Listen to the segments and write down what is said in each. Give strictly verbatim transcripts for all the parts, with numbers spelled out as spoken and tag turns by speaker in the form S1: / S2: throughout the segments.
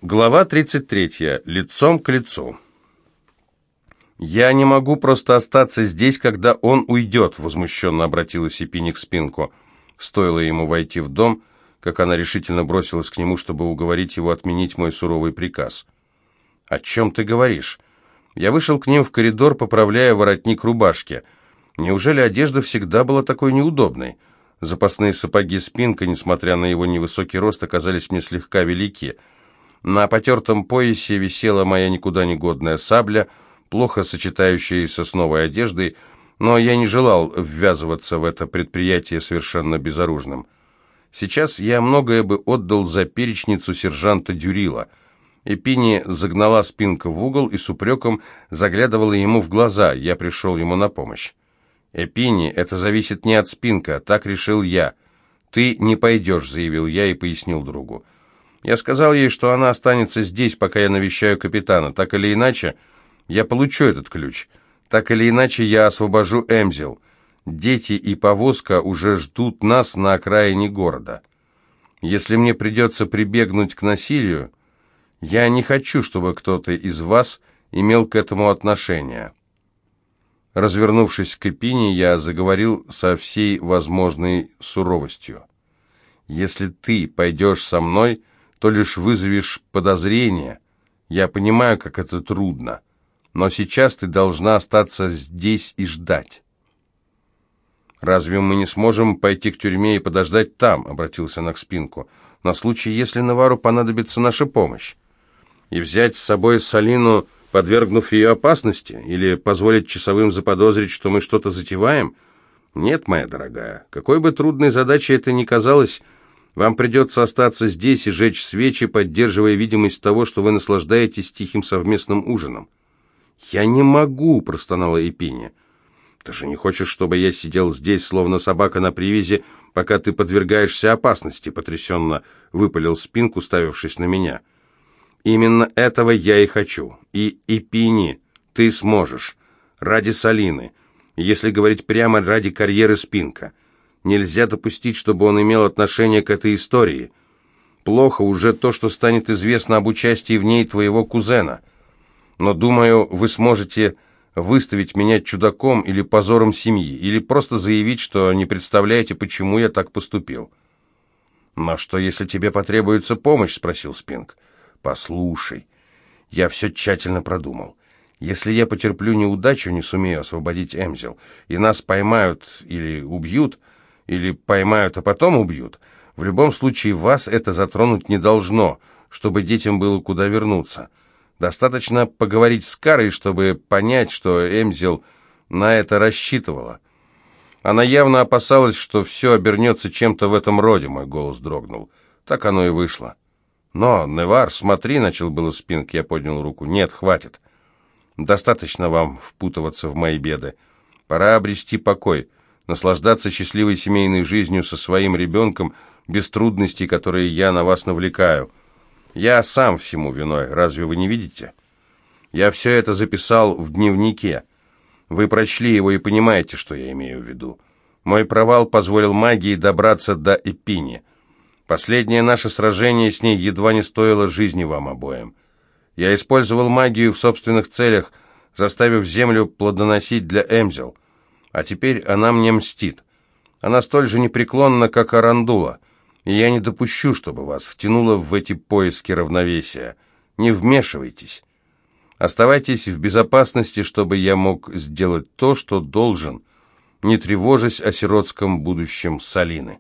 S1: Глава тридцать третья. Лицом к лицу. «Я не могу просто остаться здесь, когда он уйдет», — возмущенно обратилась Эпини к Спинку. Стоило ему войти в дом, как она решительно бросилась к нему, чтобы уговорить его отменить мой суровый приказ. «О чем ты говоришь?» Я вышел к ним в коридор, поправляя воротник рубашки. Неужели одежда всегда была такой неудобной? Запасные сапоги Спинка, несмотря на его невысокий рост, оказались мне слегка велики. На потертом поясе висела моя никуда не годная сабля, плохо сочетающаяся с новой одеждой, но я не желал ввязываться в это предприятие совершенно безоружным. Сейчас я многое бы отдал за перечницу сержанта Дюрила. Эпини загнала Спинка в угол и с упреком заглядывала ему в глаза. Я пришел ему на помощь. «Эпини, это зависит не от Спинка, так решил я. Ты не пойдешь», — заявил я и пояснил другу. Я сказал ей, что она останется здесь, пока я навещаю капитана. Так или иначе, я получу этот ключ. Так или иначе, я освобожу Эмзел. Дети и повозка уже ждут нас на окраине города. Если мне придется прибегнуть к насилию, я не хочу, чтобы кто-то из вас имел к этому отношение». Развернувшись к Эпине, я заговорил со всей возможной суровостью. «Если ты пойдешь со мной, то лишь вызовешь подозрения. Я понимаю, как это трудно, но сейчас ты должна остаться здесь и ждать». «Разве мы не сможем пойти к тюрьме и подождать там?» — обратился она к Спинку. «На случай, если Навару понадобится наша помощь. И взять с собой Салину, подвергнув ее опасности, или позволить часовым заподозрить, что мы что-то затеваем? Нет, моя дорогая, какой бы трудной задачей это ни казалось, вам придется остаться здесь и жечь свечи, поддерживая видимость того, что вы наслаждаетесь тихим совместным ужином». «Я не могу», — простонала Эпини. «Ты же не хочешь, чтобы я сидел здесь, словно собака на привязи, пока ты подвергаешься опасности?» — потрясенно выпалил Спинк, уставившись на меня. «Именно этого я и хочу. И, Эпини, ты сможешь. Ради Салины. Если говорить прямо, ради карьеры Спинка. Нельзя допустить, чтобы он имел отношение к этой истории. Плохо уже то, что станет известно об участии в ней твоего кузена. Но, думаю, вы сможете выставить меня чудаком или позором семьи, или просто заявить, что не представляете, почему я так поступил». «Но что, если тебе потребуется помощь?» — спросил Спинк. «Послушай, я все тщательно продумал. Если я потерплю неудачу, не сумею освободить Эмзел, и нас поймают или убьют, или поймают, а потом убьют, в любом случае вас это затронуть не должно, чтобы детям было куда вернуться. Достаточно поговорить с Карой, чтобы понять, что Эмзел на это рассчитывала. Она явно опасалась, что все обернется чем-то в этом роде», — мой голос дрогнул. Так оно и вышло. «Но, Невар, смотри», — начал было Спинк, я поднял руку. «Нет, хватит. Достаточно вам впутываться в мои беды. Пора обрести покой, наслаждаться счастливой семейной жизнью со своим ребенком, без трудностей, которые я на вас навлекаю. Я сам всему виной, разве вы не видите? Я все это записал в дневнике. Вы прочли его и понимаете, что я имею в виду. Мой провал позволил магии добраться до Эпини. Последнее наше сражение с ней едва не стоило жизни вам обоим. Я использовал магию в собственных целях, заставив землю плодоносить для Эмзел. А теперь она мне мстит. Она столь же непреклонна, как Арандула, и я не допущу, чтобы вас втянуло в эти поиски равновесия. Не вмешивайтесь. Оставайтесь в безопасности, чтобы я мог сделать то, что должен, не тревожась о сиротском будущем Салины».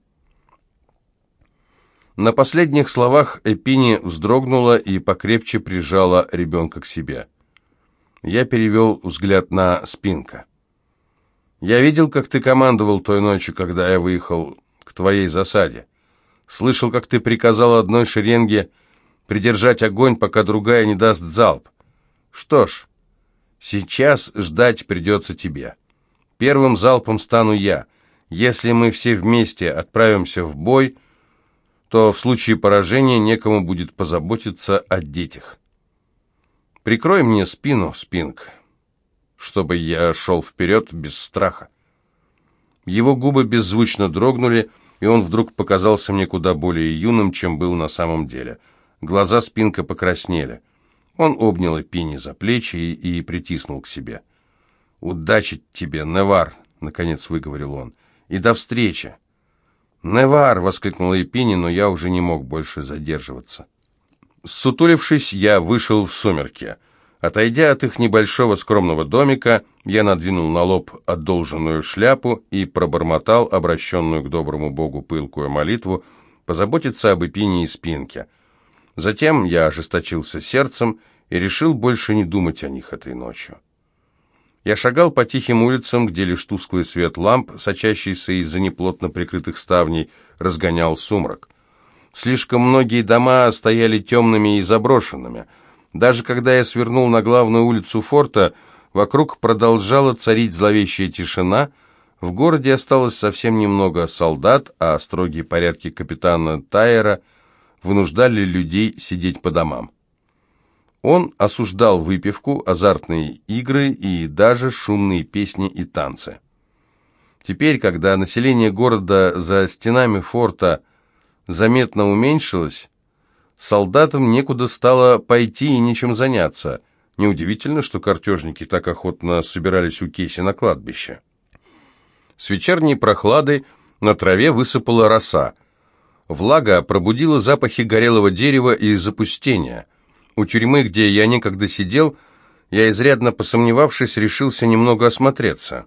S1: На последних словах Эпини вздрогнула и покрепче прижала ребенка к себе. Я перевел взгляд на Спинка. «Я видел, как ты командовал той ночью, когда я выехал к твоей засаде. Слышал, как ты приказал одной шеренге придержать огонь, пока другая не даст залп. Что ж, сейчас ждать придется тебе. Первым залпом стану я. Если мы все вместе отправимся в бой, то в случае поражения некому будет позаботиться о детях. Прикрой мне спину, Спинк, чтобы я шел вперед без страха». Его губы беззвучно дрогнули, и он вдруг показался мне куда более юным, чем был на самом деле. Глаза Спинка покраснели. Он обнял Эпини за плечи и, и притиснул к себе. «Удачи тебе, Невар!» — наконец выговорил он. «И до встречи!» «Невар!» — воскликнула Эпини, но я уже не мог больше задерживаться. Сутулившись, я вышел в сумерки. Отойдя от их небольшого скромного домика, я надвинул на лоб одолженную шляпу и пробормотал обращенную к доброму Богу пылкую молитву позаботиться об Эпине и Спинке. Затем я ожесточился сердцем и решил больше не думать о них этой ночью. Я шагал по тихим улицам, где лишь тусклый свет ламп, сочащийся из-за неплотно прикрытых ставней, разгонял сумрак. Слишком многие дома стояли темными и заброшенными. Даже когда я свернул на главную улицу форта, вокруг продолжала царить зловещая тишина. В городе осталось совсем немного солдат, а строгие порядки капитана Тайера вынуждали людей сидеть по домам. Он осуждал выпивку, азартные игры и даже шумные песни и танцы. Теперь, когда население города за стенами форта заметно уменьшилось, солдатам некуда стало пойти и нечем заняться. Неудивительно, что картежники так охотно собирались у Кейси на кладбище. С вечерней прохладой на траве высыпала роса. Влага пробудила запахи горелого дерева и запустения. У тюрьмы, где я некогда сидел, я, изрядно посомневавшись, решился немного осмотреться.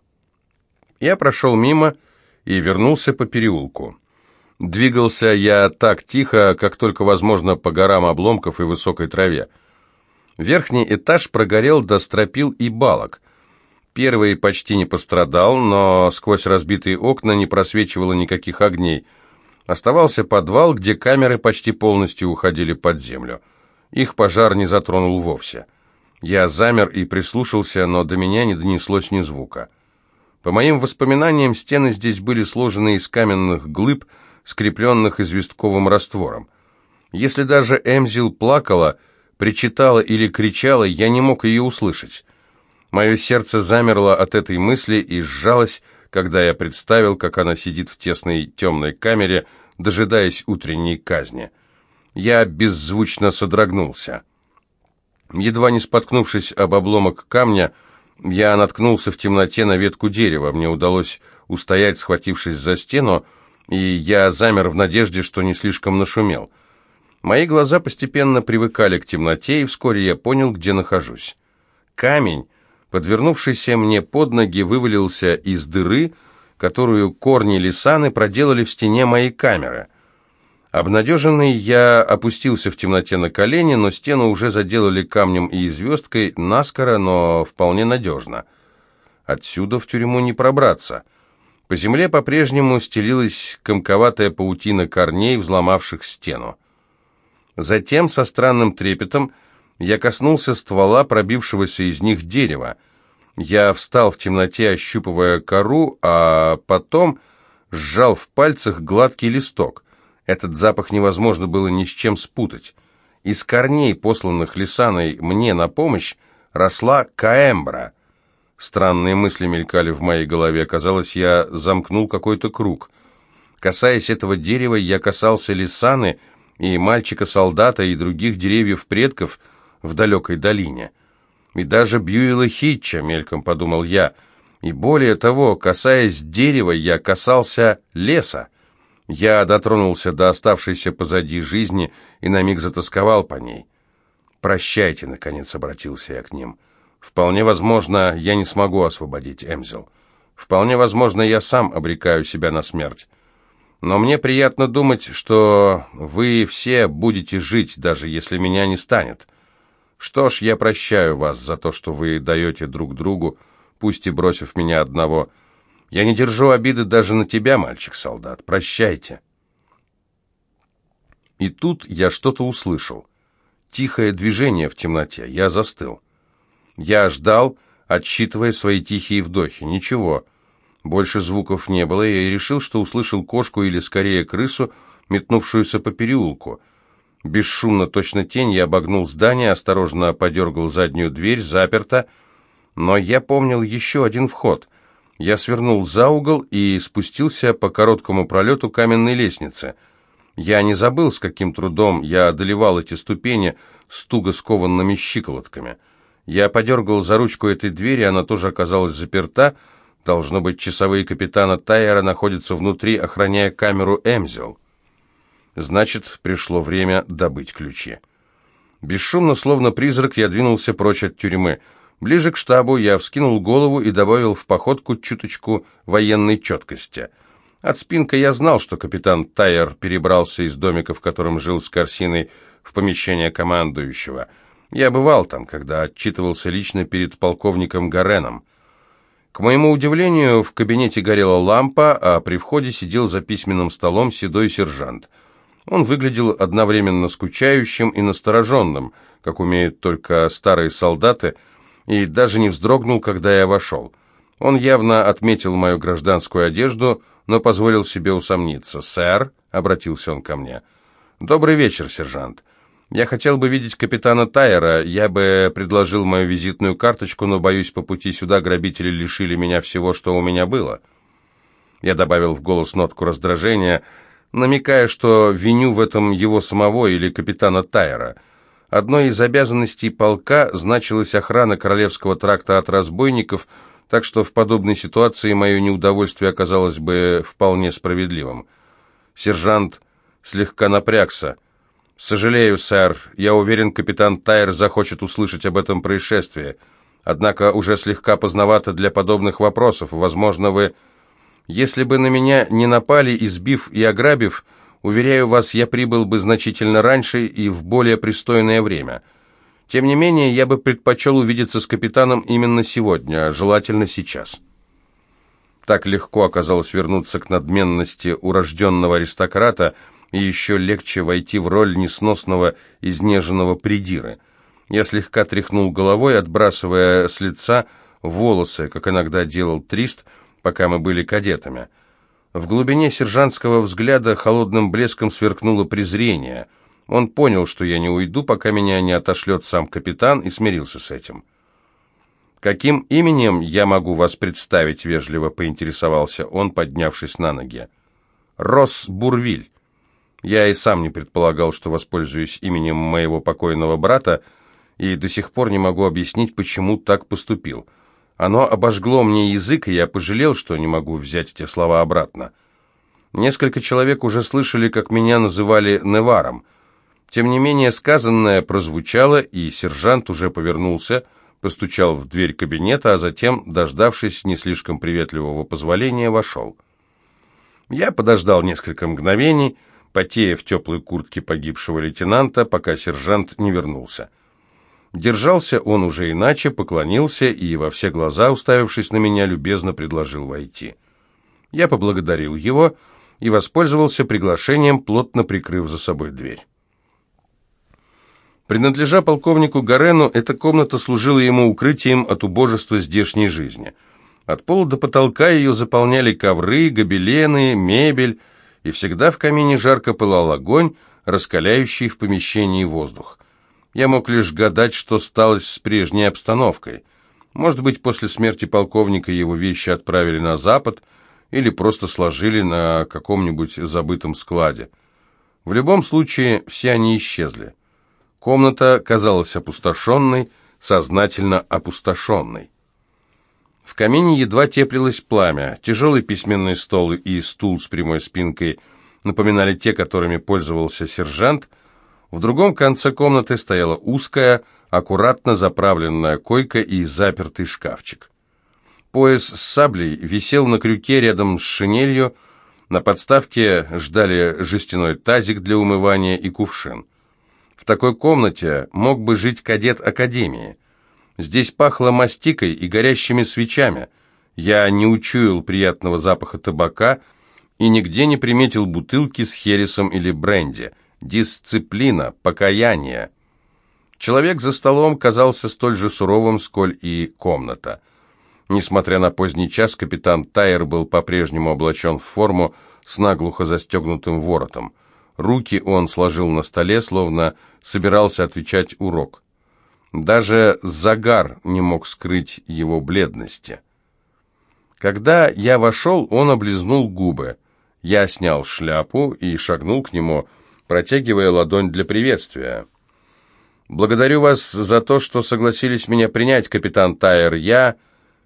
S1: Я прошел мимо и вернулся по переулку. Двигался я так тихо, как только возможно, по горам обломков и высокой траве. Верхний этаж прогорел до стропил и балок. Первый почти не пострадал, но сквозь разбитые окна не просвечивало никаких огней. Оставался подвал, где камеры почти полностью уходили под землю. Их пожар не затронул вовсе. Я замер и прислушался, но до меня не донеслось ни звука. По моим воспоминаниям, стены здесь были сложены из каменных глыб, скрепленных известковым раствором. Если даже Эмзил плакала, причитала или кричала, я не мог ее услышать. Мое сердце замерло от этой мысли и сжалось, когда я представил, как она сидит в тесной темной камере, дожидаясь утренней казни. Я беззвучно содрогнулся. Едва не споткнувшись об обломок камня, я наткнулся в темноте на ветку дерева. Мне удалось устоять, схватившись за стену, и я замер в надежде, что не слишком нашумел. Мои глаза постепенно привыкали к темноте, и вскоре я понял, где нахожусь. Камень, подвернувшийся мне под ноги, вывалился из дыры, которую корни лисаны проделали в стене моей камеры. Обнадеженный, я опустился в темноте на колени, но стену уже заделали камнем и звездкой, наскоро, но вполне надежно. Отсюда в тюрьму не пробраться. По земле по-прежнему стелилась комковатая паутина корней, взломавших стену. Затем, со странным трепетом, я коснулся ствола пробившегося из них дерева. Я встал в темноте, ощупывая кору, а потом сжал в пальцах гладкий листок. Этот запах невозможно было ни с чем спутать. Из корней, посланных Лисаной мне на помощь, росла каэмбра. Странные мысли мелькали в моей голове. Казалось, я замкнул какой-то круг. Касаясь этого дерева, я касался Лисаны и мальчика-солдата, и других деревьев предков в далекой долине. И даже Бьюэла Хитча, мельком подумал я. И более того, касаясь дерева, я касался леса. Я дотронулся до оставшейся позади жизни и на миг затосковал по ней. «Прощайте», — наконец обратился я к ним. «Вполне возможно, я не смогу освободить Эмзил. Вполне возможно, я сам обрекаю себя на смерть. Но мне приятно думать, что вы все будете жить, даже если меня не станет. Что ж, я прощаю вас за то, что вы даете друг другу, пусть и бросив меня одного. Я не держу обиды даже на тебя, мальчик-солдат. Прощайте». И тут я что-то услышал. Тихое движение в темноте. Я застыл. Я ждал, отсчитывая свои тихие вдохи. Ничего. Больше звуков не было, и я решил, что услышал кошку или, скорее, крысу, метнувшуюся по переулку. Бесшумно, точно тень, я обогнул здание, осторожно подергал заднюю дверь, заперта. Но я помнил еще один вход. Я свернул за угол и спустился по короткому пролету каменной лестницы. Я не забыл, с каким трудом я одолевал эти ступени с туго скованными щиколотками. Я подергал за ручку этой двери, она тоже оказалась заперта. Должно быть, часовые капитана Тайера находятся внутри, охраняя камеру Эмзел. Значит, пришло время добыть ключи. Бесшумно, словно призрак, я двинулся прочь от тюрьмы. Ближе к штабу я вскинул голову и добавил в походку чуточку военной четкости. От Спинка я знал, что капитан Тайер перебрался из домика, в котором жил с Корсиной, в помещение командующего. Я бывал там, когда отчитывался лично перед полковником Гареном. К моему удивлению, в кабинете горела лампа, а при входе сидел за письменным столом седой сержант. Он выглядел одновременно скучающим и настороженным, как умеют только старые солдаты, и даже не вздрогнул, когда я вошел. Он явно отметил мою гражданскую одежду, но позволил себе усомниться. «Сэр», — обратился он ко мне, — «добрый вечер, сержант. Я хотел бы видеть капитана Тайера, я бы предложил мою визитную карточку, но, боюсь, по пути сюда грабители лишили меня всего, что у меня было». Я добавил в голос нотку раздражения, намекая, что виню в этом его самого или капитана Тайера. Одной из обязанностей полка значилась охрана Королевского тракта от разбойников, так что в подобной ситуации мое неудовольствие оказалось бы вполне справедливым. Сержант слегка напрягся. «Сожалею, сэр. Я уверен, капитан Тайер захочет услышать об этом происшествии. Однако уже слегка поздновато для подобных вопросов. Возможно, вы... Если бы на меня не напали, избив и ограбив, уверяю вас, я прибыл бы значительно раньше и в более пристойное время. Тем не менее, я бы предпочел увидеться с капитаном именно сегодня, желательно сейчас». Так легко оказалось вернуться к надменности урожденного аристократа, и еще легче войти в роль несносного, изнеженного придиры. Я слегка тряхнул головой, отбрасывая с лица волосы, как иногда делал Трист, пока мы были кадетами. В глубине сержантского взгляда холодным блеском сверкнуло презрение. Он понял, что я не уйду, пока меня не отошлет сам капитан, и смирился с этим. «Каким именем я могу вас представить?» — вежливо поинтересовался он, поднявшись на ноги. «Росс Бурвиль. Я и сам не предполагал, что воспользуюсь именем моего покойного брата, и до сих пор не могу объяснить, почему так поступил. Оно обожгло мне язык, и я пожалел, что не могу взять эти слова обратно. Несколько человек уже слышали, как меня называли Неваром. Тем не менее, сказанное прозвучало, и сержант уже повернулся, постучал в дверь кабинета, а затем, дождавшись не слишком приветливого позволения, вошел. Я подождал несколько мгновений, потея в теплой куртке погибшего лейтенанта, пока сержант не вернулся. Держался он уже иначе, поклонился и, во все глаза уставившись на меня, любезно предложил войти. Я поблагодарил его и воспользовался приглашением, плотно прикрыв за собой дверь. Принадлежа полковнику Гарену, эта комната служила ему укрытием от убожества здешней жизни. От пола до потолка ее заполняли ковры, гобелены, мебель, и всегда в камине жарко пылал огонь, раскаляющий в помещении воздух. Я мог лишь гадать, что стало с прежней обстановкой. Может быть, после смерти полковника его вещи отправили на запад или просто сложили на каком-нибудь забытом складе. В любом случае, все они исчезли. Комната казалась опустошенной, сознательно опустошенной. В камине едва теплилось пламя. Тяжелый письменный стол и стул с прямой спинкой напоминали те, которыми пользовался сержант. В другом конце комнаты стояла узкая, аккуратно заправленная койка и запертый шкафчик. Пояс с саблей висел на крюке рядом с шинелью. На подставке ждали жестяной тазик для умывания и кувшин. В такой комнате мог бы жить кадет академии. Здесь пахло мастикой и горящими свечами. Я не учуял приятного запаха табака и нигде не приметил бутылки с хересом или бренди. Дисциплина, покаяние. Человек за столом казался столь же суровым, сколь и комната. Несмотря на поздний час, капитан Тайер был по-прежнему облачен в форму с наглухо застегнутым воротом. Руки он сложил на столе, словно собирался отвечать урок. Даже загар не мог скрыть его бледности. Когда я вошел, он облизнул губы. Я снял шляпу и шагнул к нему, протягивая ладонь для приветствия. «Благодарю вас за то, что согласились меня принять, капитан Тайер. Я...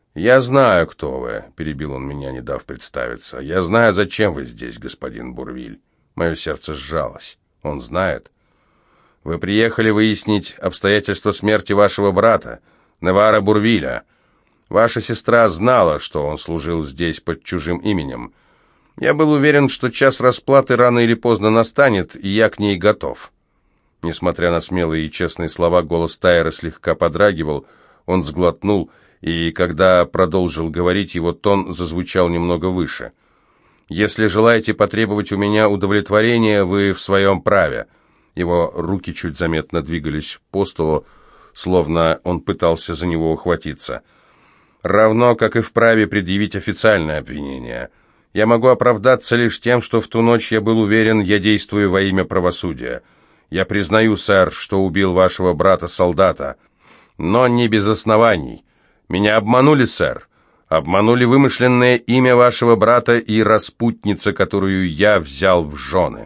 S1: я знаю, кто вы», — перебил он меня, не дав представиться. «Я знаю, зачем вы здесь, господин Бурвиль». Мое сердце сжалось. Он знает. «Вы приехали выяснить обстоятельства смерти вашего брата, Невара Бурвиля. Ваша сестра знала, что он служил здесь под чужим именем. Я был уверен, что час расплаты рано или поздно настанет, и я к ней готов». Несмотря на смелые и честные слова, голос Тайера слегка подрагивал. Он сглотнул, и когда продолжил говорить, его тон зазвучал немного выше. «Если желаете потребовать у меня удовлетворения, вы в своем праве». Его руки чуть заметно двигались по столу, словно он пытался за него ухватиться. «Равно, как и вправе предъявить официальное обвинение. Я могу оправдаться лишь тем, что в ту ночь я был уверен, я действую во имя правосудия. Я признаю, сэр, что убил вашего брата-солдата, но не без оснований. Меня обманули, сэр. Обманули вымышленное имя вашего брата и распутница, которую я взял в жены».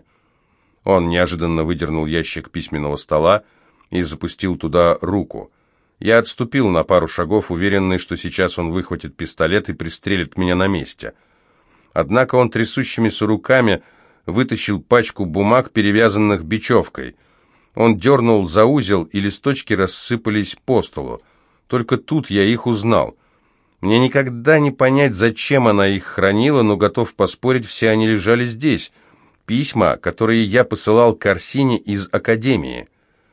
S1: Он неожиданно выдернул ящик письменного стола и запустил туда руку. Я отступил на пару шагов, уверенный, что сейчас он выхватит пистолет и пристрелит меня на месте. Однако он трясущимися руками вытащил пачку бумаг, перевязанных бечевкой. Он дернул за узел, и листочки рассыпались по столу. Только тут я их узнал. Мне никогда не понять, зачем она их хранила, но готов поспорить, все они лежали здесь. Письма, которые я посылал Корсине из Академии.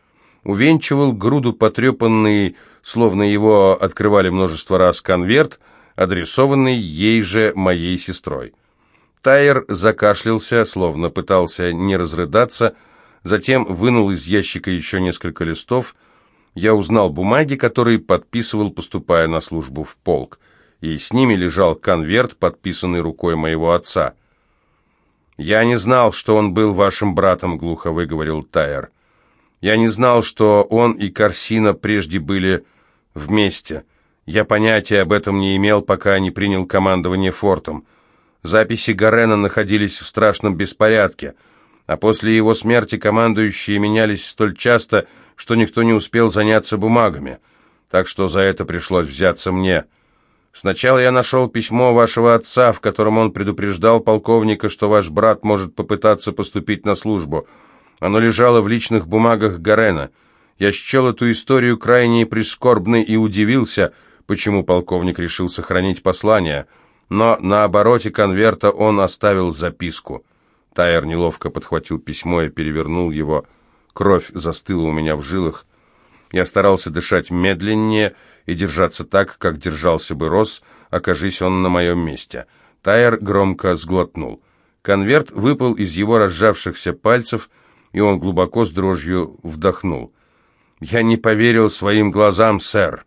S1: Увенчивал груду потрепанный, словно его открывали множество раз, конверт, адресованный ей же моей сестрой. Тайер закашлялся, словно пытался не разрыдаться, затем вынул из ящика еще несколько листов. Я узнал бумаги, которые подписывал, поступая на службу в полк, и с ними лежал конверт, подписанный рукой моего отца. «Я не знал, что он был вашим братом», — глухо выговорил Тайер. «Я не знал, что он и Корсина прежде были вместе. Я понятия об этом не имел, пока не принял командование фортом. Записи Гарена находились в страшном беспорядке, а после его смерти командующие менялись столь часто, что никто не успел заняться бумагами, так что за это пришлось взяться мне. Сначала я нашел письмо вашего отца, в котором он предупреждал полковника, что ваш брат может попытаться поступить на службу. Оно лежало в личных бумагах Гарена. Я счел эту историю крайне прискорбной и удивился, почему полковник решил сохранить послание, но на обороте конверта он оставил записку». Тайер неловко подхватил письмо и перевернул его. Кровь застыла у меня в жилах. Я старался дышать медленнее и держаться так, как держался бы Росс, окажись он на моем месте. Тайер громко сглотнул. Конверт выпал из его разжавшихся пальцев, и он глубоко с дрожью вдохнул. «Я не поверил своим глазам, сэр.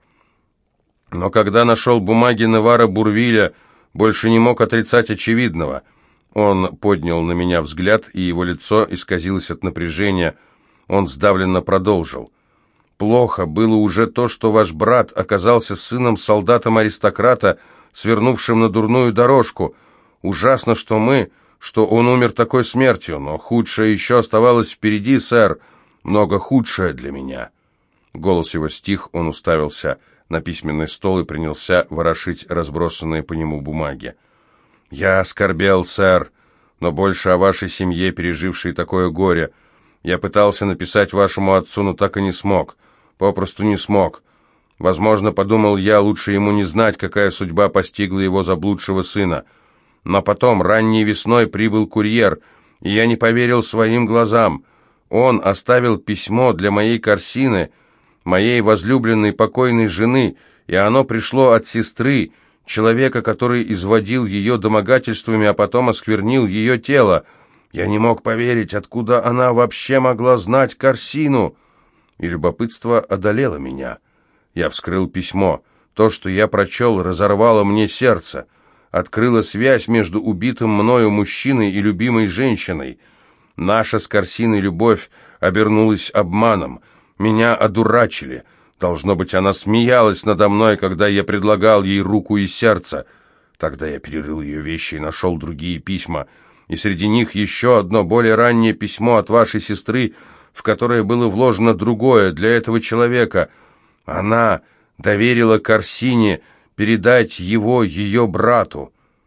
S1: Но когда нашел бумаги Невара Бурвиля, больше не мог отрицать очевидного». Он поднял на меня взгляд, и его лицо исказилось от напряжения. Он сдавленно продолжил. «Плохо было уже то, что ваш брат оказался сыном солдатом-аристократа, свернувшим на дурную дорожку. Ужасно, что мы, что он умер такой смертью, но худшее еще оставалось впереди, сэр, много худшее для меня». Голос его стих, он уставился на письменный стол и принялся ворошить разбросанные по нему бумаги. «Я оскорбел, сэр, но больше о вашей семье, пережившей такое горе. Я пытался написать вашему отцу, но так и не смог. Попросту не смог. Возможно, подумал я, лучше ему не знать, какая судьба постигла его заблудшего сына. Но потом, ранней весной, прибыл курьер, и я не поверил своим глазам. Он оставил письмо для моей Корсины, моей возлюбленной покойной жены, и оно пришло от сестры, человека, который изводил ее домогательствами, а потом осквернил ее тело. Я не мог поверить, откуда она вообще могла знать Корсину. И любопытство одолело меня. Я вскрыл письмо. То, что я прочел, разорвало мне сердце. Открыло связь между убитым мною мужчиной и любимой женщиной. Наша с Корсиной любовь обернулась обманом. Меня одурачили. Должно быть, она смеялась надо мной, когда я предлагал ей руку и сердце. Тогда я перерыл ее вещи и нашел другие письма. и среди них еще одно более раннее письмо от вашей сестры, в которое было вложено другое для этого человека. Она доверила Корсине передать его ее брату.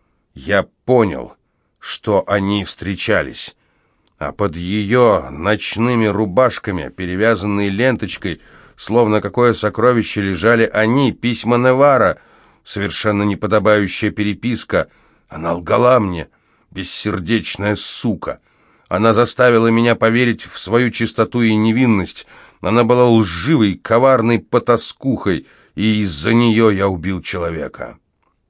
S1: Я понял, что они встречались, а под ее ночными рубашками, перевязанные ленточкой, словно какое сокровище, лежали они, письма Невара, совершенно неподобающая переписка. Она лгала мне, бессердечная сука. Она заставила меня поверить в свою чистоту и невинность. Она была лживой, коварной потаскухой, и из-за нее я убил человека.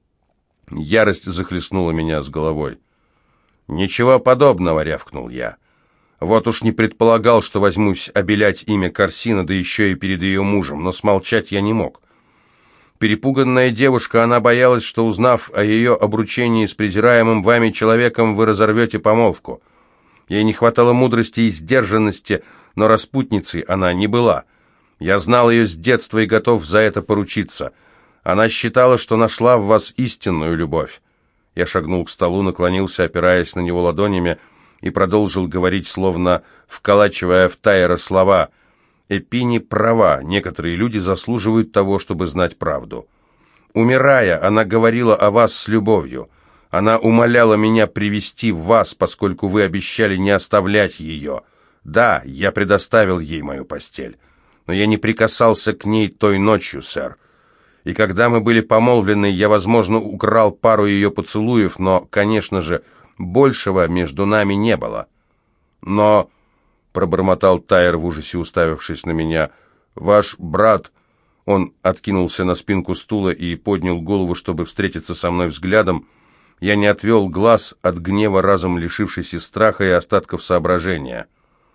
S1: Ярость захлестнула меня с головой. «Ничего подобного», — рявкнул я. «Вот уж не предполагал, что возьмусь обелять имя Корсина, да еще и перед ее мужем, но смолчать я не мог». Перепуганная девушка, она боялась, что, узнав о ее обручении с презираемым вами человеком, вы разорвете помолвку. Ей не хватало мудрости и сдержанности, но распутницей она не была. Я знал ее с детства и готов за это поручиться. Она считала, что нашла в вас истинную любовь. Я шагнул к столу, наклонился, опираясь на него ладонями, и продолжил говорить, словно вколачивая в Тайера слова. Эпини права, некоторые люди заслуживают того, чтобы знать правду. Умирая, она говорила о вас с любовью. Она умоляла меня привести вас, поскольку вы обещали не оставлять ее. Да, я предоставил ей мою постель, но я не прикасался к ней той ночью, сэр. И когда мы были помолвлены, я, возможно, украл пару ее поцелуев, но, конечно же, большего между нами не было. Но... пробормотал Тайер в ужасе, уставившись на меня. «Ваш брат...» Он откинулся на спинку стула и поднял голову, чтобы встретиться со мной взглядом. Я не отвел глаз от гнева, разом лишившийся страха и остатков соображения.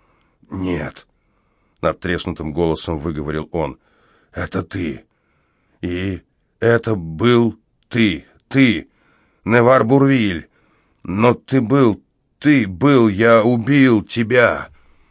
S1: «Нет», — надтреснутым голосом выговорил он, — «это ты. И это был ты, ты, Невар Бурвиль. Но ты был, ты был, я убил тебя».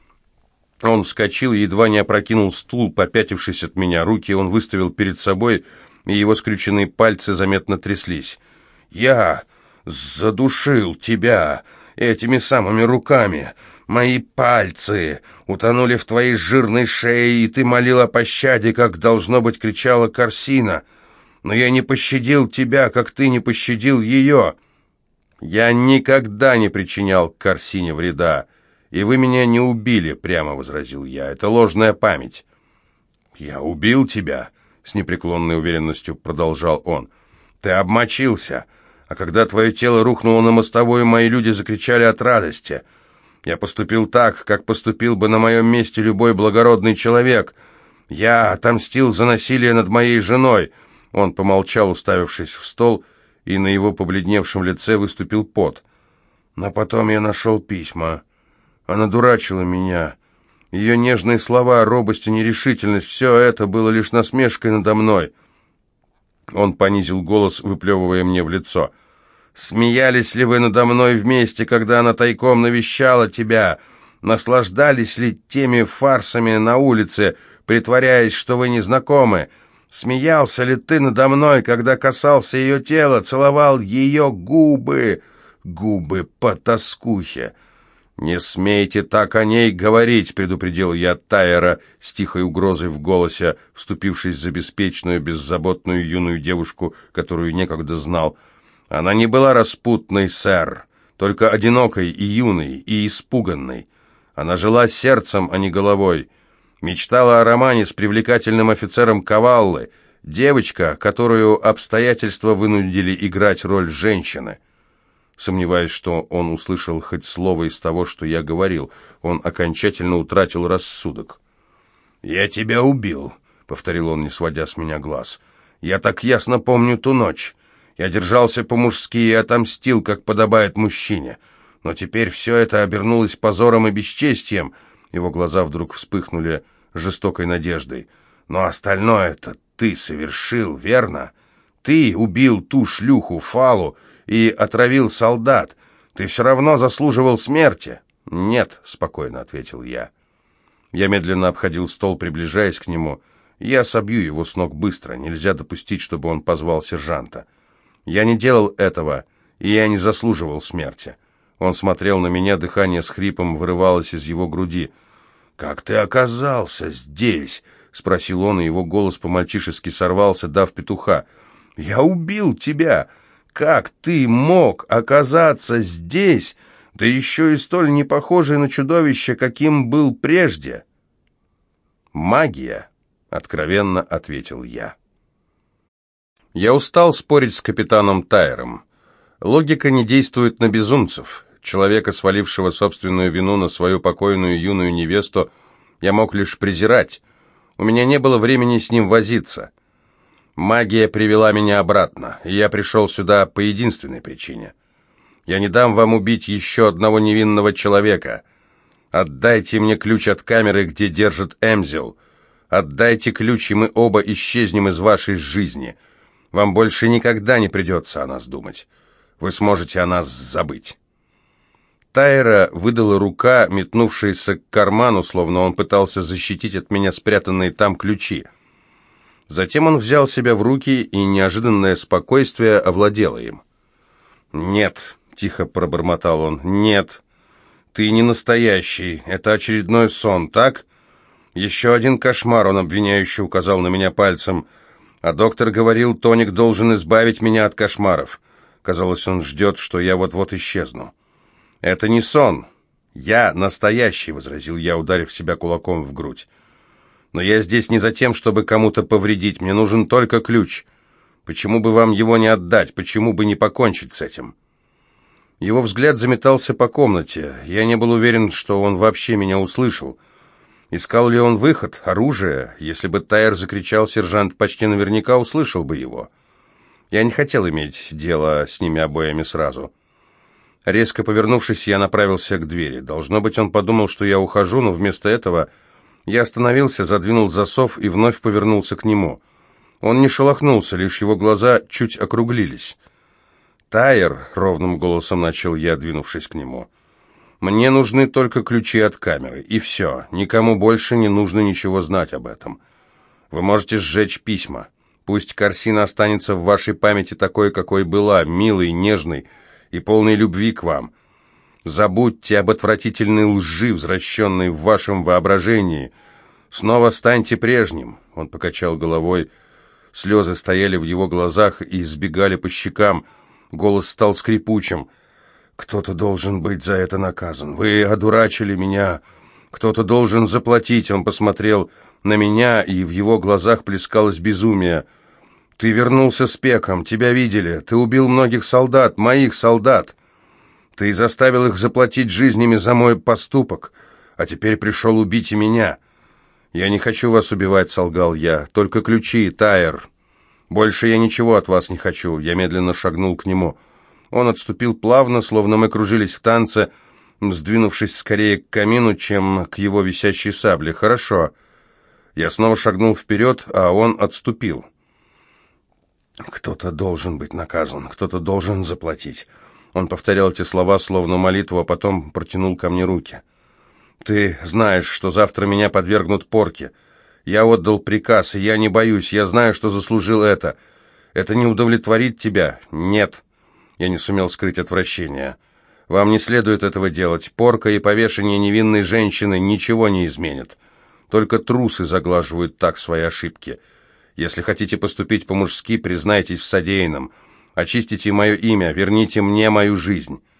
S1: Он вскочил и едва не опрокинул стул, попятившись от меня. Руки он выставил перед собой, и его скрюченные пальцы заметно тряслись. «Я задушил тебя этими самыми руками. Мои пальцы утонули в твоей жирной шее, и ты молил о пощаде, как, должно быть, кричала Корсина. Но я не пощадил тебя, как ты не пощадил ее. Я никогда не причинял Корсине вреда. «И вы меня не убили», — прямо возразил я. «Это ложная память». «Я убил тебя», — с непреклонной уверенностью продолжал он. «Ты обмочился, а когда твое тело рухнуло на мостовую, мои люди закричали от радости. Я поступил так, как поступил бы на моем месте любой благородный человек. Я отомстил за насилие над моей женой». Он помолчал, уставившись в стол, и на его побледневшем лице выступил пот. «Но потом я нашел письма. Она дурачила меня. Ее нежные слова, робость и нерешительность — все это было лишь насмешкой надо мной». Он понизил голос, выплевывая мне в лицо. «Смеялись ли вы надо мной вместе, когда она тайком навещала тебя? Наслаждались ли теми фарсами на улице, притворяясь, что вы не знакомы? Смеялся ли ты надо мной, когда касался ее тела, целовал ее губы, губы потаскухи?» «Не смейте так о ней говорить», — предупредил я Тайера с тихой угрозой в голосе, вступившись за беспечную, беззаботную юную девушку, которую некогда знал. «Она не была распутной, сэр, только одинокой и юной, и испуганной. Она жила сердцем, а не головой. Мечтала о романе с привлекательным офицером Каваллы, девочка, которую обстоятельства вынудили играть роль женщины». Сомневаюсь, что он услышал хоть слово из того, что я говорил. Он окончательно утратил рассудок. «Я тебя убил», — повторил он, не сводя с меня глаз. «Я так ясно помню ту ночь. Я держался по-мужски и отомстил, как подобает мужчине. Но теперь все это обернулось позором и бесчестием». Его глаза вдруг вспыхнули жестокой надеждой. «Но остальное-то ты совершил, верно? Ты убил ту шлюху Фалу и отравил солдат. Ты все равно заслуживал смерти». «Нет», — спокойно ответил я. Я медленно обходил стол, приближаясь к нему. Я собью его с ног быстро. Нельзя допустить, чтобы он позвал сержанта. Я не делал этого, и я не заслуживал смерти. Он смотрел на меня, дыхание с хрипом вырывалось из его груди. «Как ты оказался здесь?» — спросил он, и его голос по-мальчишески сорвался, дав петуха. «Я убил тебя! Как ты мог оказаться здесь, да еще и столь не похожий на чудовище, каким был прежде?» «Магия», — откровенно ответил я. Я устал спорить с капитаном Тайером. Логика не действует на безумцев. Человека, свалившего собственную вину на свою покойную юную невесту, я мог лишь презирать. У меня не было времени с ним возиться. Магия привела меня обратно, и я пришел сюда по единственной причине. Я не дам вам убить еще одного невинного человека. Отдайте мне ключ от камеры, где держит Эмзел. Отдайте ключ, и мы оба исчезнем из вашей жизни. Вам больше никогда не придется о нас думать. Вы сможете о нас забыть». Тайера выдала рука, метнувшаяся к карману, словно он пытался защитить от меня спрятанные там ключи. Затем он взял себя в руки, и неожиданное спокойствие овладело им. «Нет», — тихо пробормотал он, — «нет, ты не настоящий, это очередной сон, так? Еще один кошмар», — он обвиняюще указал на меня пальцем. «А доктор говорил, тоник должен избавить меня от кошмаров». Казалось, он ждет, что я вот-вот исчезну. «Это не сон. Я настоящий», — возразил я, ударив себя кулаком в грудь. «Но я здесь не за тем, чтобы кому-то повредить. Мне нужен только ключ. Почему бы вам его не отдать? Почему бы не покончить с этим?» Его взгляд заметался по комнате. Я не был уверен, что он вообще меня услышал. Искал ли он выход, оружие? Если бы Тайер закричал, сержант почти наверняка услышал бы его. Я не хотел иметь дело с ними обоими сразу. Резко повернувшись, я направился к двери. Должно быть, он подумал, что я ухожу, но вместо этого я остановился, задвинул засов и вновь повернулся к нему. Он не шелохнулся, лишь его глаза чуть округлились. «Тайер», — ровным голосом начал я, двинувшись к нему, — «мне нужны только ключи от камеры, и все. Никому больше не нужно ничего знать об этом. Вы можете сжечь письма. Пусть картина останется в вашей памяти такой, какой была, милой, нежной и полной любви к вам. Забудьте об отвратительной лжи, возвращенной в вашем воображении. Снова станьте прежним». Он покачал головой. Слезы стояли в его глазах и сбегали по щекам. Голос стал скрипучим. «Кто-то должен быть за это наказан. Вы одурачили меня. Кто-то должен заплатить». Он посмотрел на меня, и в его глазах плескалось безумие. «Ты вернулся с Пеком. Тебя видели. Ты убил многих солдат, моих солдат. Ты заставил их заплатить жизнями за мой поступок, а теперь пришел убить и меня. Я не хочу вас убивать», — солгал я. «Только ключи, Тайер. Больше я ничего от вас не хочу». Я медленно шагнул к нему. Он отступил плавно, словно мы кружились в танце, сдвинувшись скорее к камину, чем к его висящей сабле. «Хорошо». Я снова шагнул вперед, а он отступил. «Кто-то должен быть наказан, кто-то должен заплатить». Он повторял эти слова, словно молитву, а потом протянул ко мне руки. «Ты знаешь, что завтра меня подвергнут порке. Я отдал приказ, и я не боюсь, я знаю, что заслужил это. Это не удовлетворит тебя?» «Нет». Я не сумел скрыть отвращение. «Вам не следует этого делать. Порка и повешение невинной женщины ничего не изменят. Только трусы заглаживают так свои ошибки. Если хотите поступить по-мужски, признайтесь в содеянном. Очистите мое имя, верните мне мою жизнь».